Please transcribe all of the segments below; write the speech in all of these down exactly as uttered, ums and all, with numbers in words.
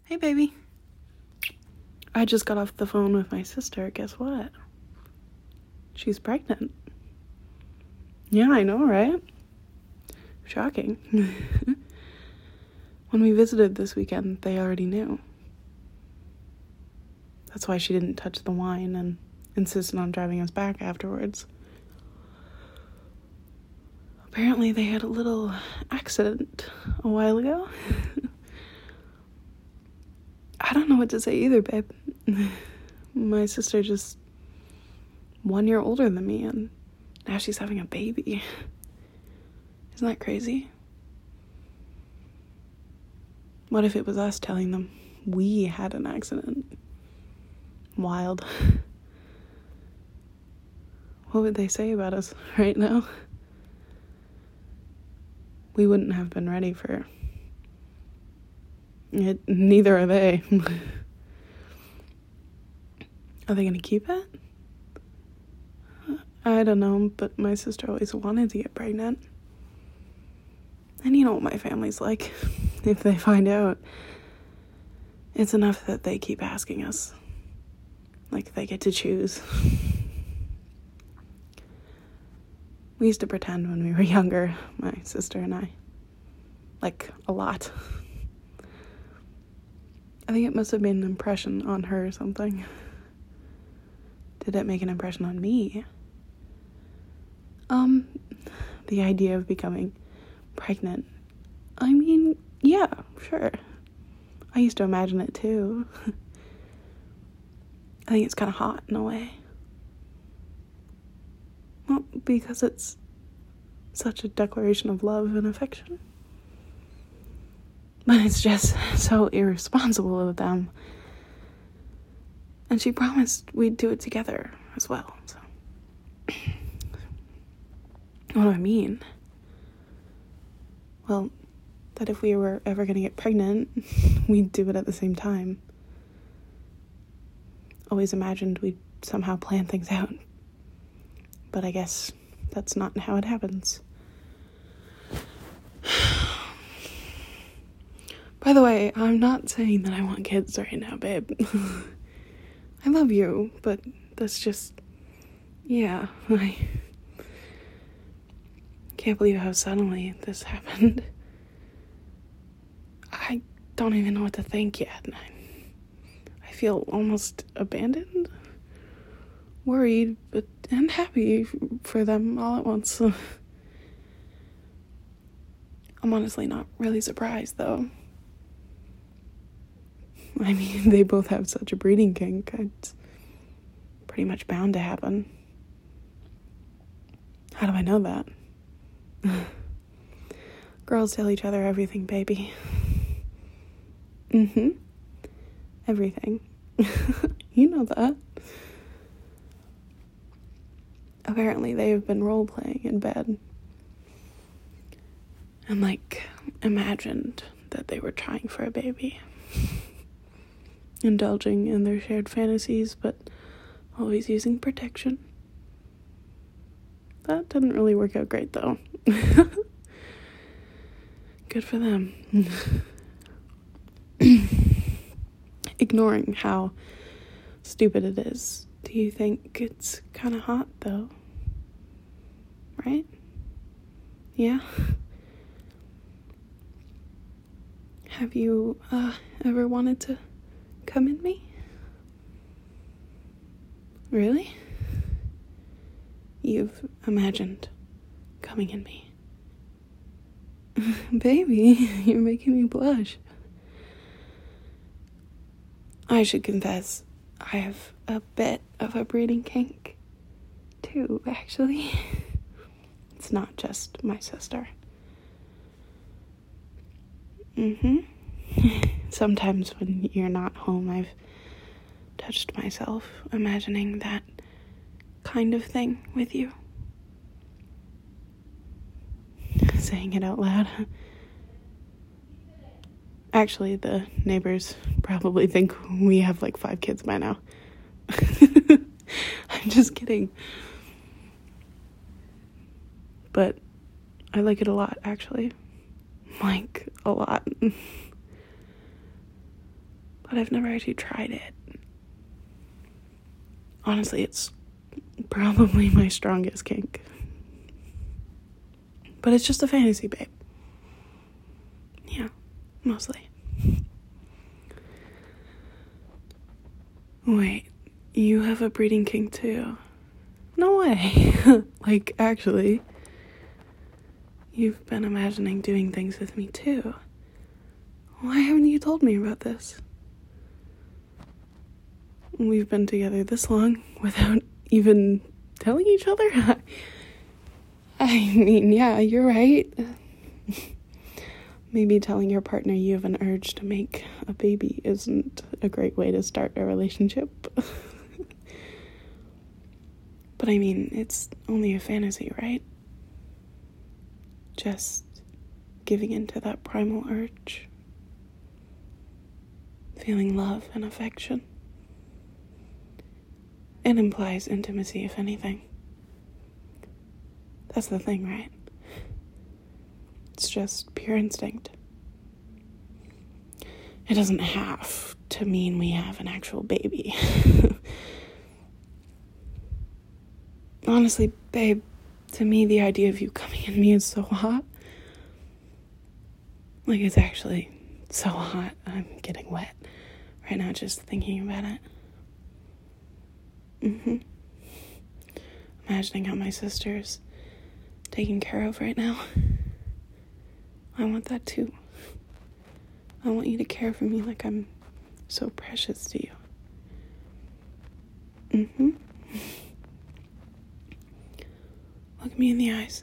Hey, baby. I just got off the phone with my sister. Guess what? She's pregnant. Yeah, I know, right? Shocking. When we visited this weekend, they already knew. That's why she didn't touch the wine and insisted on driving us back afterwards. Apparently, they had a little accident a while ago. I don't know what to say either, babe. My sister just one year older than me, and now she's having a baby. Isn't that crazy? What if it was us telling them we had an accident? Wild. What would they say about us right now? We wouldn't have been ready for it. Neither are they. Are they gonna keep it? I don't know, but my sister always wanted to get pregnant. And you know what my family's like. If they find out, it's enough that they keep asking us. Like they get to choose. We used to pretend when we were younger, my sister and I. Like, a lot. I think it must have made an impression on her or something. Did it make an impression on me? Um, the idea of becoming pregnant. I mean, yeah, sure. I used to imagine it too. I think it's kind of hot in a way. Well, because it's such a declaration of love and affection. But it's just so irresponsible of them. And she promised we'd do it together as well, so. What do I mean? Well, that if we were ever gonna get pregnant, we'd do it at the same time. Always imagined we'd somehow plan things out. But I guess that's not how it happens. By the way, I'm not saying that I want kids right now, babe. I love you, but that's just... Yeah, I... can't believe how suddenly this happened. I don't even know what to think yet. I, I feel almost abandoned, worried, but and happy for them all at once. I'm honestly not really surprised, though. I mean, they both have such a breeding kink. It's pretty much bound to happen. How do I know that? Girls tell each other everything, baby. Mm-hmm. Everything. You know that. Apparently they have been role-playing in bed. And, like, imagined that they were trying for a baby. Indulging in their shared fantasies, but always using protection. That didn't really work out great, though. Good for them. Ignoring how stupid it is, do you think it's kind of hot, though? Right? Yeah? Have you, uh, ever wanted to come in me? Really? You've imagined coming in me. Baby, you're making me blush. I should confess, I have a bit of a breeding kink, too, actually. It's not just my sister. Mm-hmm. Sometimes when you're not home, I've touched myself, imagining that kind of thing with you. Saying it out loud. Actually, the neighbors probably think we have like five kids by now. I'm just kidding. But I like it a lot, actually. Like, a lot. but I've never actually tried it. Honestly, it's probably my strongest kink. But it's just a fantasy, babe. Yeah, mostly. Wait, you have a breeding kink too? No way. Like, actually, you've been imagining doing things with me too. Why haven't you told me about this? We've been together this long without even telling each other? I mean, yeah, you're right. Maybe telling your partner you have an urge to make a baby isn't a great way to start a relationship. But I mean, it's only a fantasy, right? Just giving into that primal urge. Feeling love and affection. It implies intimacy, if anything. That's the thing, right? It's just pure instinct. It doesn't have to mean we have an actual baby. Honestly, babe, to me, the idea of you coming in me is so hot. Like, it's actually so hot. I'm getting wet right now just thinking about it. Mm-hmm. Imagining how my sister's taken care of right now. I want that too. I want you to care for me like I'm so precious to you. Mm-hmm. Look me in the eyes.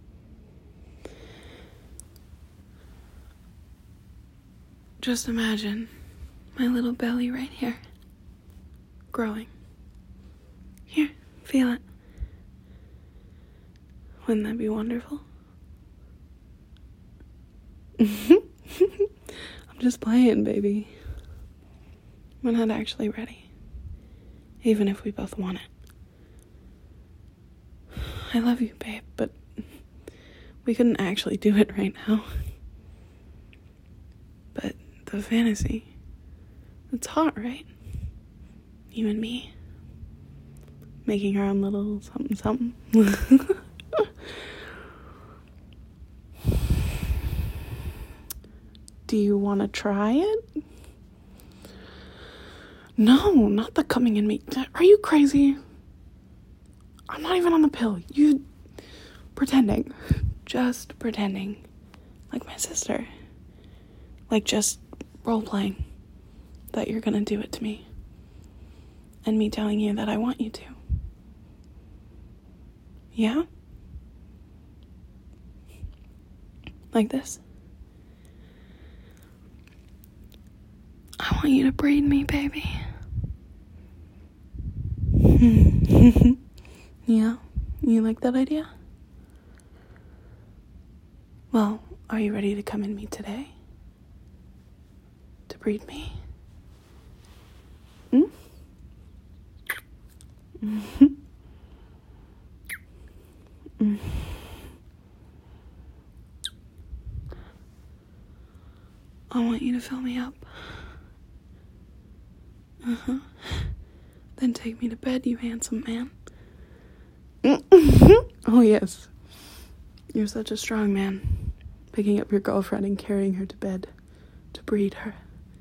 Just imagine my little belly right here, growing. Here, feel it. Wouldn't that be wonderful? I'm just playing, baby. We're not actually ready, even if we both want it. I love you, babe, but we couldn't actually do it right now. But the fantasy, it's hot, right? You and me, making our own little something something. Do you want to try it? No, not the coming in me. Are you crazy? I'm not even on the pill. You pretending. Just pretending. Like my sister. Like just role-playing that you're gonna do it to me. And me telling you that I want you to. Yeah? Like this. I want you to breed me, baby. Yeah? You like that idea? Well, are you ready to come in me today? To breed me? Hmm? Mm-hmm. Mm. I want you to fill me up. Uh-huh. Then take me to bed, you handsome man. Oh, yes. You're such a strong man. Picking up your girlfriend and carrying her to bed to breed her.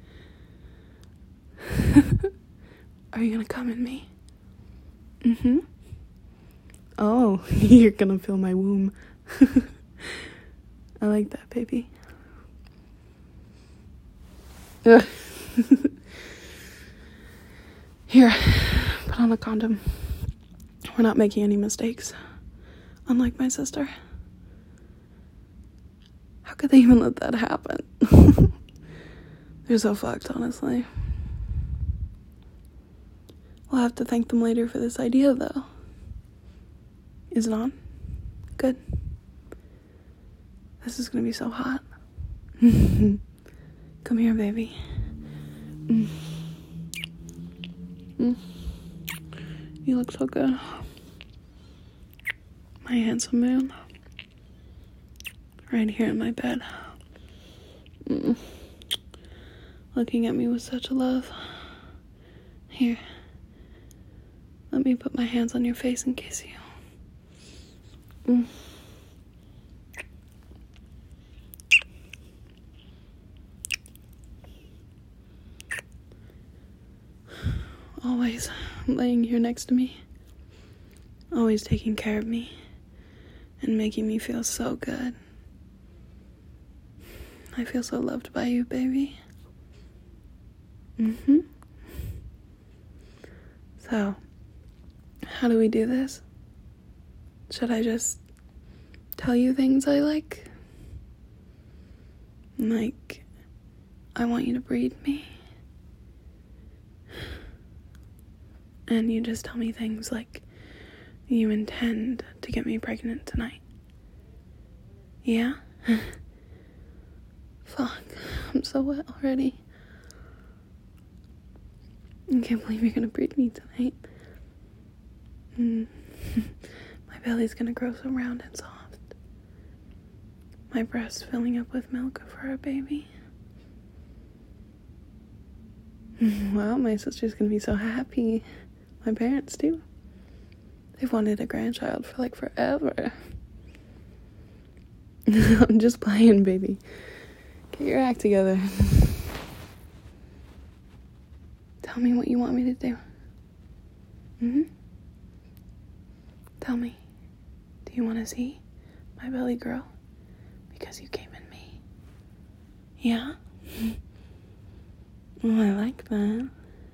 Are you gonna come in me? Mm-hmm. Oh, you're gonna fill my womb. I like that, baby. Here, put on a condom. We're not making any mistakes. Unlike my sister. How could they even let that happen? They're so fucked, honestly. We'll have to thank them later for this idea, though. Is it on? Good. This is gonna be so hot. Come here, baby. Mm. Mm. You look so good. My handsome man. Right here in my bed. Mm. looking at me with such love. Here, let me put my hands on your face and kiss you. Mm. Always laying here next to me, always taking care of me and making me feel so good. I feel so loved by you, baby. Mm-hmm. So, how do we do this? Should I just tell you things I like? Like, I want you to breed me. And you just tell me things like, you intend to get me pregnant tonight. Yeah? Fuck, I'm so wet already. I can't believe you're gonna breed me tonight. Mm. My belly's gonna grow so round and soft. My breasts filling up with milk for our baby. Wow, my sister's gonna be so happy. My parents too. They've wanted a grandchild for like forever. I'm just playing, baby. Get your act together. Tell me what you want me to do. Mm-hmm. Tell me. Do you want to see my belly grow? Because you came in me. Yeah? Oh, I like that.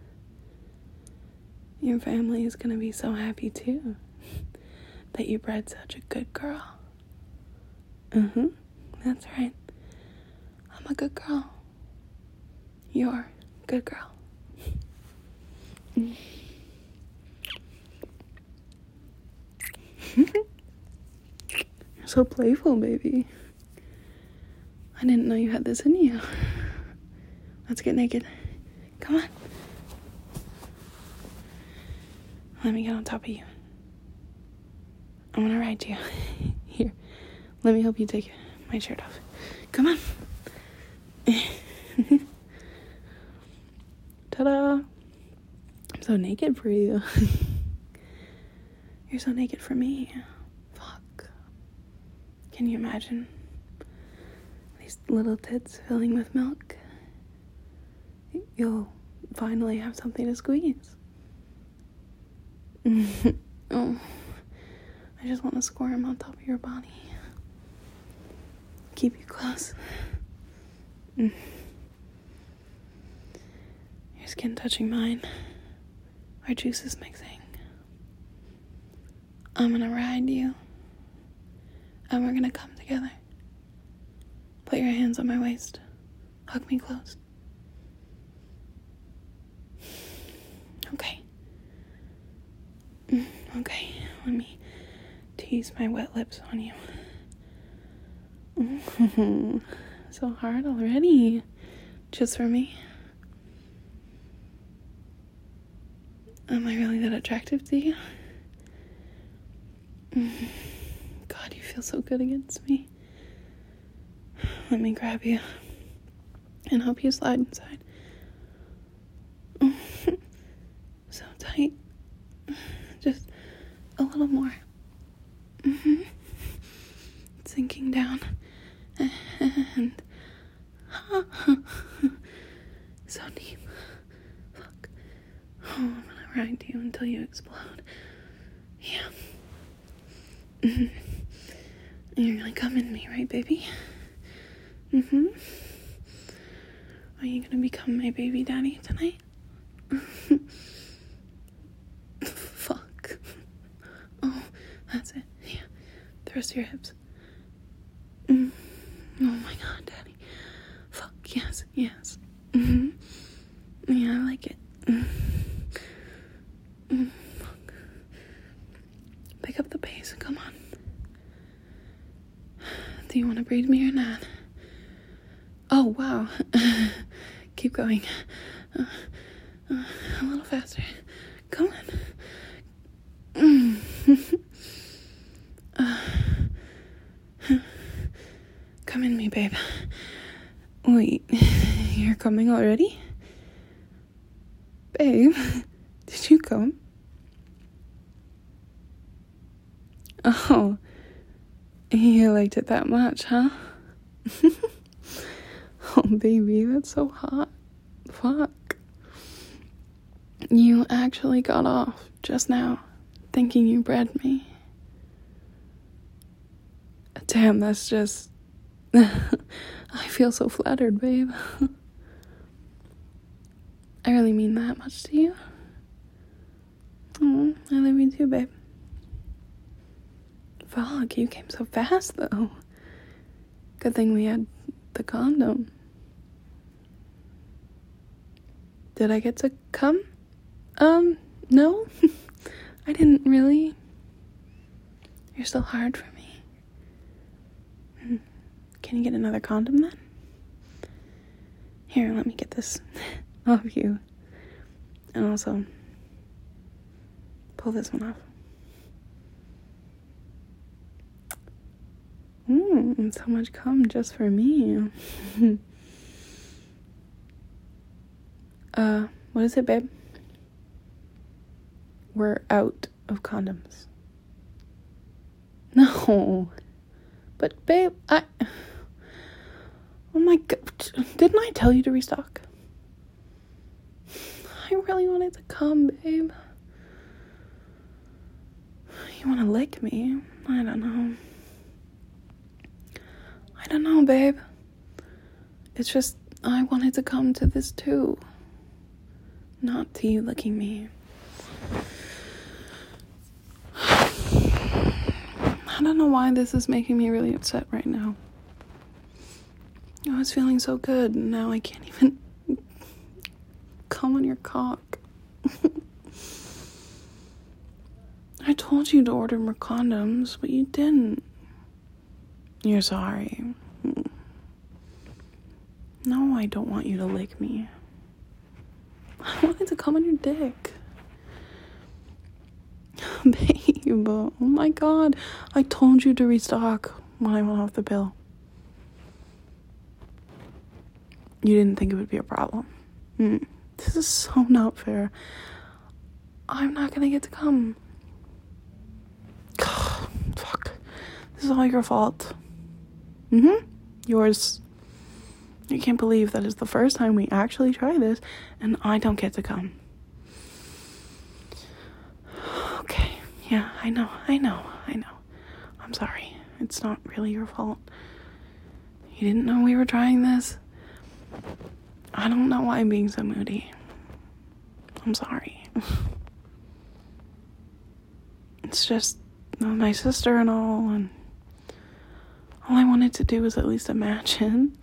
Your family is going to be so happy too that you bred such a good girl. Mm-hmm. That's right. I'm a good girl. You're a good girl. You're so playful, baby. I didn't know you had this in you. Let's get naked. Come on. Let me get on top of you. I'm gonna ride you. Here, let me help you take my shirt off. Come on. Ta-da. I'm so naked for you. You're so naked for me. Fuck. Can you imagine these little tits filling with milk? You'll finally have something to squeeze. Oh, I just want to squirm on top of your body. Keep you close. Mm. Your skin touching mine. Our juices mixing. I'm gonna ride you. And we're gonna come together. Put your hands on my waist. Hug me close. Okay. Okay, let me tease my wet lips on you. Mm-hmm. So hard already. Just for me. Am I really that attractive to you? Mm-hmm. God, you feel so good against me. Let me grab you and help you slide inside. So tight. Just a little more. Mm-hmm. Sinking down. And so deep. Fuck. Oh, I'm gonna ride you until you explode. Yeah. Mm-hmm. You're gonna come in me, right, baby? Mm-hmm. Are you gonna become my baby daddy tonight? Fuck. Oh, that's it. Yeah. Thrust your hips. Mm. Oh my god, daddy. Fuck, yes, yes. Mm-hmm. Yeah, I like it. Mm. Mm. Fuck. Pick up the pace, come on. Do you want to breed me or not? Oh, wow. Keep going. Uh, uh, a little faster. Come on. Mm. uh, come in me, babe. Wait. You're coming already? Babe, did you come? Oh, you liked it that much, huh? Oh, baby, that's so hot. Fuck. You actually got off just now, thinking you bred me. Damn, that's just... I feel so flattered, babe. I really mean that much to you. Oh, I love you too, babe. Fuck, you came so fast, though. Good thing we had the condom. Did I get to come? Um, no. I didn't really. You're still hard for me. Can you get another condom then? Here, let me get this off you. And also, pull this one off. Mmm, so much cum just for me. uh, what is it, babe? We're out of condoms. No. But, babe, I... Oh my god. Didn't I tell you to restock? I really wanted to come, babe. You want to lick me? I don't know. I don't know, babe. It's just, I wanted to come to this too. Not to you licking me. I don't know why this is making me really upset right now. I was feeling so good, and now I can't even come on your cock. I told you to order more condoms, but you didn't. You're sorry. No, I don't want you to lick me. I wanted to come on your dick. Babe, oh my god. I told you to restock when I went off the pill. You didn't think it would be a problem. Mm. This is so not fair. I'm not gonna get to come. Fuck. This is all your fault. Mm-hmm. Yours. I can't believe that is the first time we actually try this, and I don't get to come. Okay. Yeah, I know. I know. I know. I'm sorry. It's not really your fault. You didn't know we were trying this? I don't know why I'm being so moody. I'm sorry. It's just my sister and all, and all I wanted to do was at least imagine.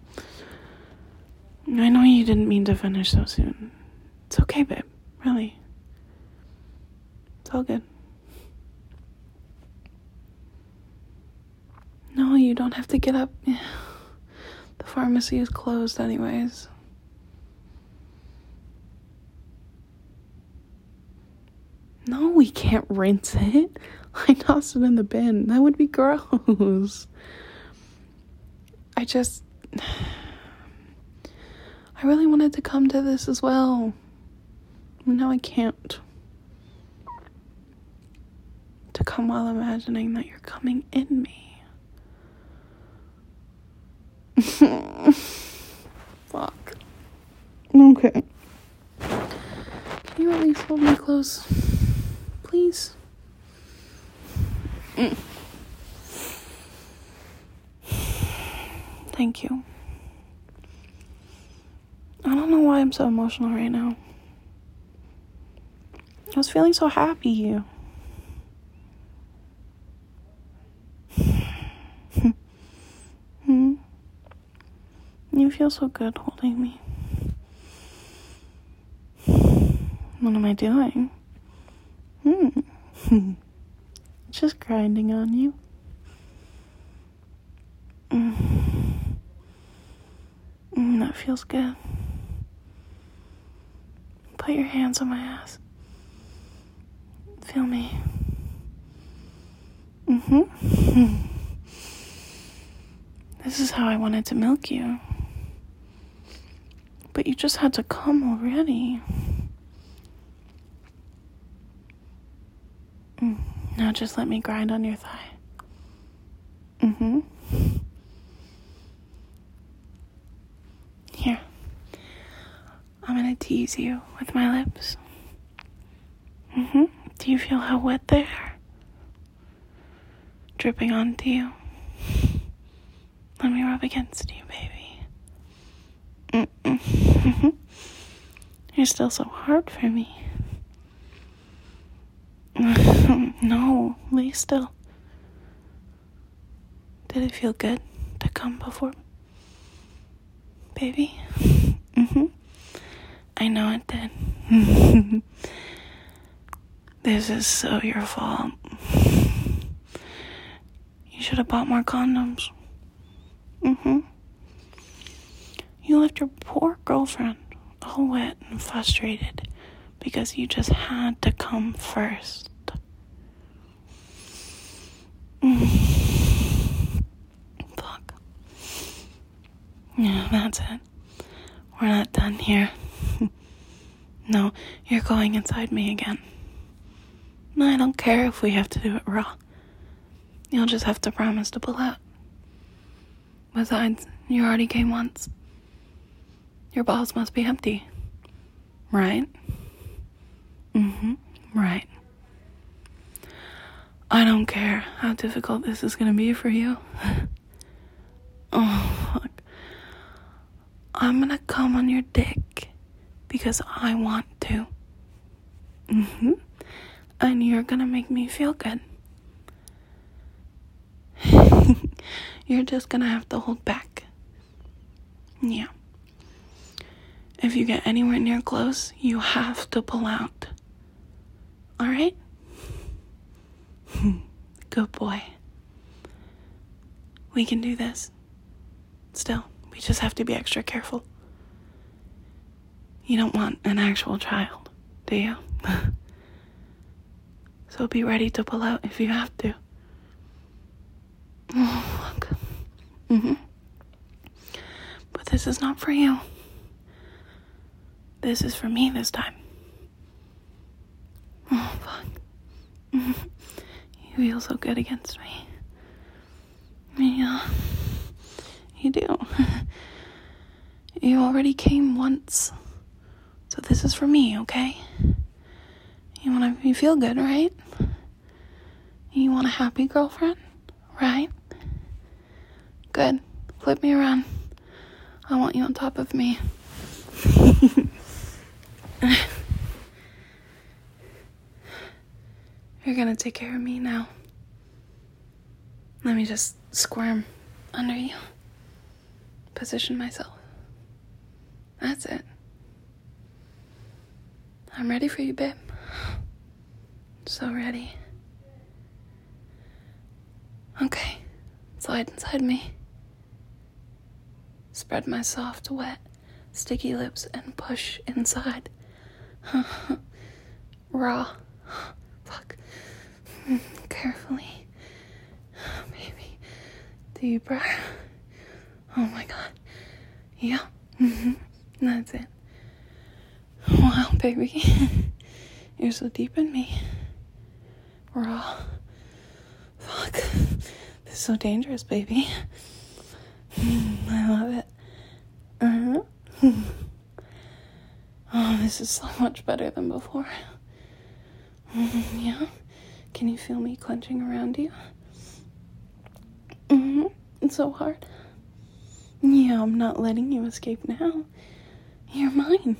I know you didn't mean to finish so soon. It's okay, babe. Really. It's all good. No, you don't have to get up. The pharmacy is closed anyways. No, we can't rinse it. I tossed it in the bin. That would be gross. I just... I really wanted to come to this as well. Now I can't. To come while imagining that you're coming in me. Fuck. Okay. Can you at least hold me close? Please? Mm. Thank you. I don't know why I'm so emotional right now. I was feeling so happy. Hmm. You feel so good holding me. What am I doing? Hmm. Just grinding on you. Mm. Mm, that feels good. Put your hands on my ass. Feel me. Mm-hmm. This is how I wanted to milk you. But you just had to come already. Mm. Now just let me grind on your thigh. Mm-hmm. Here. I'm gonna tease you with my lips. Mm-hmm. Do you feel how wet they are? Dripping onto you. Let me rub against you, baby. Mm-mm. You're still so hard for me. No, lay still. Did it feel good to come before? Baby? Mm-hmm. I know it did. This is so your fault. You should have bought more condoms. Mm-hmm. You left your poor girlfriend all wet and frustrated because you just had to come first. Mm. Fuck. Yeah, that's it. We're not done here. No, you're going inside me again. No, I don't care if we have to do it raw. You'll just have to promise to pull out. Besides, you already came once. Your balls must be empty. Right? Mm-hmm. Right. I don't care how difficult this is gonna be for you. Oh, fuck. I'm gonna come on your dick because I want to. Mm-hmm. And you're gonna make me feel good. You're just gonna have to hold back. Yeah. If you get anywhere near close, you have to pull out. Alright? Good boy. We can do this. Still, we just have to be extra careful. You don't want an actual child, do you? So be ready to pull out if you have to. Oh, fuck. Mm-hmm. But this is not for you. This is for me this time. Oh, fuck. Mm-hmm. You feel so good against me. Yeah. You do. You already came once. So this is for me, okay? You wanna you feel good, right? You want a happy girlfriend, right? Good. Flip me around. I want you on top of me. You're gonna take care of me now. Let me just squirm under you. Position myself. That's it. I'm ready for you, babe. So ready. Okay. Slide inside me. Spread my soft, wet, sticky lips and push inside. Raw. Fuck. Carefully. Baby. Deep breath. Oh my god. Yeah. Mm-hmm. That's it. Wow, baby. You're so deep in me. Raw. Fuck. This is so dangerous, baby. I love it. Uh-huh. Oh, this is so much better than before. Yeah? Can you feel me clenching around you? Mm-hmm. It's so hard. Yeah, I'm not letting you escape now. You're mine.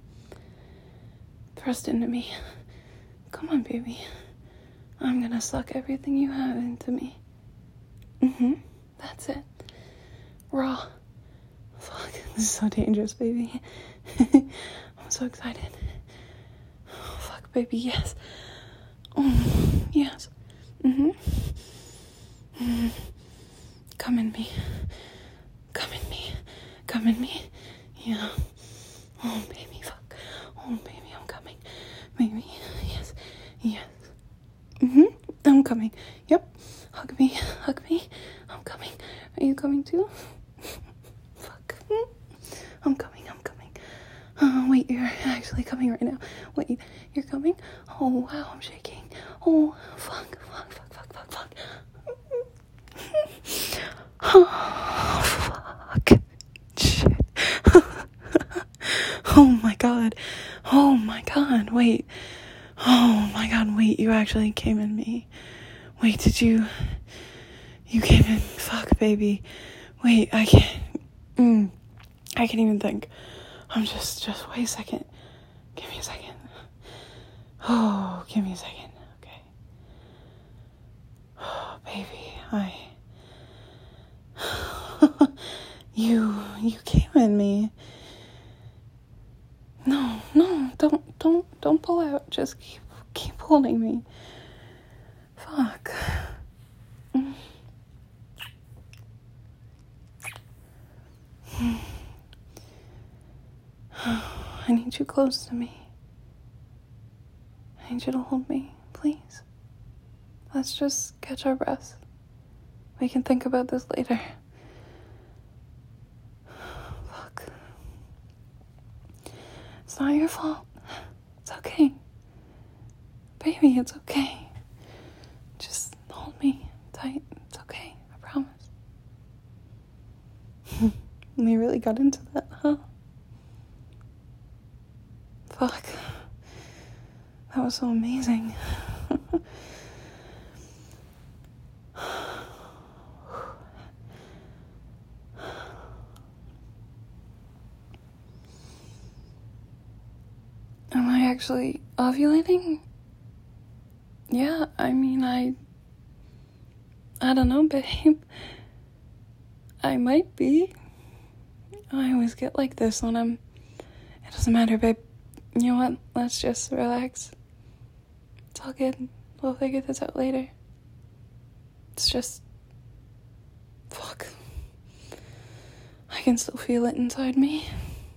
Thrust into me. Come on, baby. I'm gonna suck everything you have into me. Mm-hmm. That's it. Raw. Fuck. This is so dangerous, baby. I'm so excited. Oh, fuck, baby. Yes. Oh, yes. Mm-hmm. Mm-hmm. Come in me. Come in me. Come in me. Yeah. Oh, baby. Fuck. Oh, baby. I'm coming. Baby. Yes. Yes. Mm-hmm. I'm coming. Yep. Hug me. Hug me. I'm coming. Are you coming too? Fuck. I'm coming. I'm coming. you're actually coming right now. Wait, you're coming? Oh, wow, I'm shaking. Oh, fuck, fuck, fuck, fuck, fuck, fuck. Oh, fuck. Shit. Oh my god. Oh my god, wait. Oh my god, wait, you actually came in me. Wait, did you... You came in... Fuck, baby. Wait, I can't... Mm, I can't even think. I'm just... Just wait a second. Give me a second. Oh, give me a second. Okay. Oh, baby, I... you... You came in me. No, no, don't, don't, don't pull out. Just keep, keep holding me. Fuck. Mm. I need you close to me. I need you to hold me, please. Let's just catch our breaths. We can think about this later. Fuck. It's not your fault. It's okay. Baby, it's okay. Just hold me tight. It's okay. I promise. We really got into that, huh? Fuck. That was so amazing. Am I actually ovulating? Yeah, I mean, I... I don't know, babe. I might be. I always get like this when I'm... It doesn't matter, babe. You know what? Let's just relax. It's all good. We'll figure this out later. It's just... Fuck. I can still feel it inside me.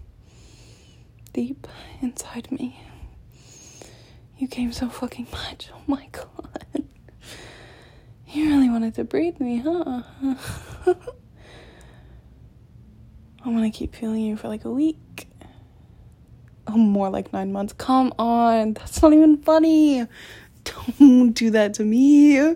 Deep inside me. You came so fucking much. Oh my god. You really wanted to breathe me, huh? I'm gonna keep feeling you for like a week. Oh, more like nine months. Come on. That's not even funny. Don't do that to me.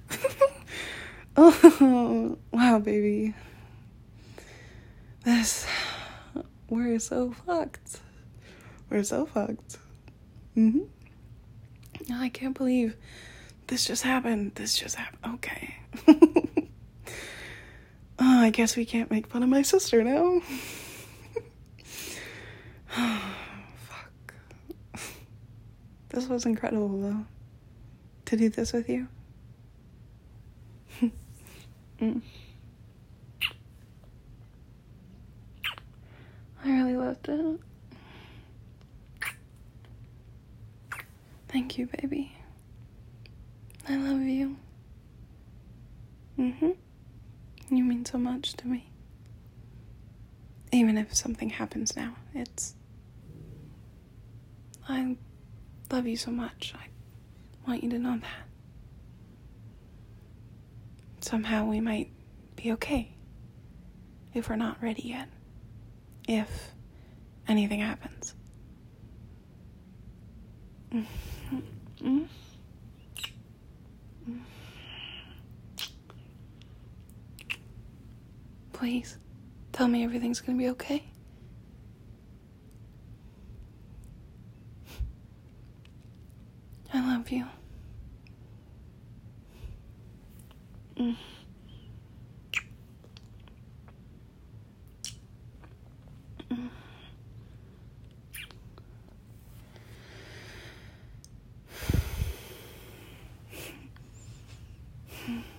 Oh, wow, baby. This... We're so fucked. We're so fucked. Mm-hmm. I can't believe this just happened. This just happened. Okay. Oh, I guess we can't make fun of my sister now. Fuck. This was incredible, though. To do this with you. mm. I really loved it. Thank you, baby. I love you. Mm-hmm. You mean so much to me. Even if something happens now, it's... I love you so much. I want you to know that. Somehow we might be okay if we're not ready yet. If anything happens. Mm-hmm. Mm-hmm. Please, tell me everything's gonna be okay. I love you. Mm. Mm. Mm.